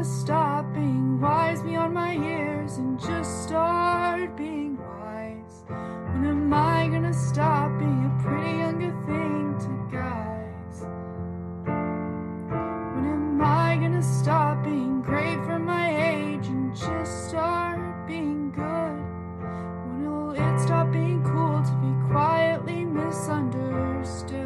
gonna stop being wise beyond my years and just start being wise? When am I gonna stop being a pretty younger thing to guys? When am I gonna stop being great for my age and just start being good? When will it stop being cool to be quietly misunderstood?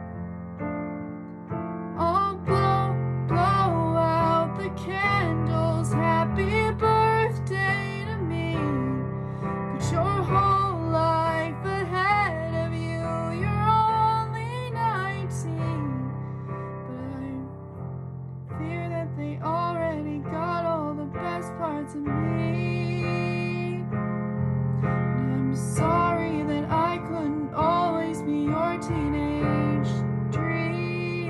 I'll blow out the candles. Happy birthday to me. Got your whole life ahead of you. You're only 19, but I fear that they already got all the best parts of me. And I'm sorry that I couldn't always be your teenage dream.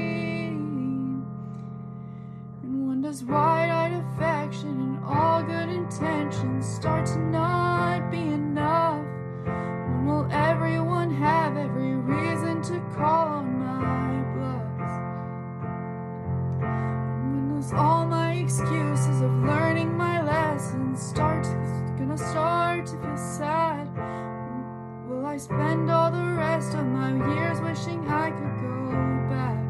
And when does wide-eyed affection and all good intentions start to not be enough? When will everyone have every reason to call on my bluffs? And when does all my excuses of learning my lessons gonna start to feel sad? Will I spend all the rest of my years wishing I could go back?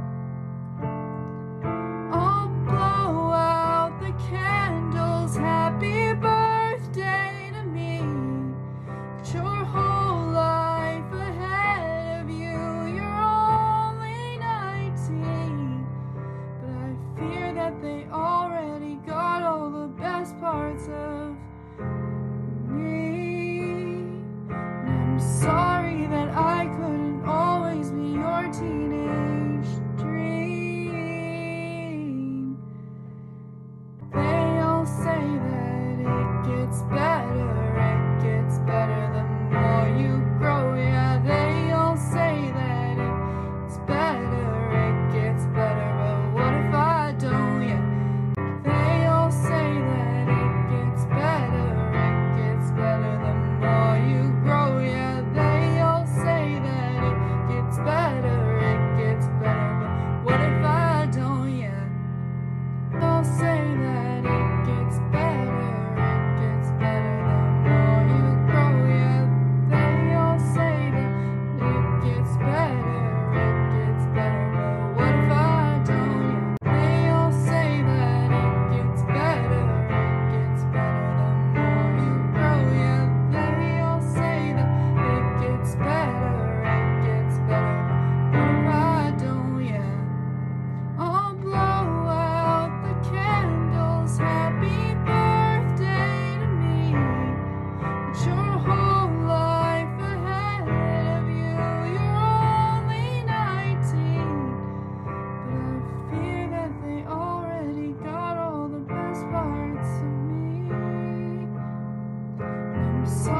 I'll blow out the candles. Happy birthday to me. Got your whole life ahead of you. You're only 19, but I fear that they already got all the best parts of me. And I'm sorry that I couldn't always be your teenage dream. They all say that it gets better the more you grow. Yeah, they all say that it's better, it gets better, but what if I don't? Yeah, they all say that it gets better the more you grow. Yeah, they all say that it gets better, but what if I don't? Yeah, they'll say that it gets better the more you grow. Yeah, they all say that it gets better, but what if I don't? Yeah, they all say that it gets better the more you grow. Yeah, they all say that it gets better, but what if I don't? Yeah, I'll blow out the candles. Happy birthday to me. It's your whole life ahead of you. You're only 19, but I fear that they already got all the best parts of me. And I'm sorry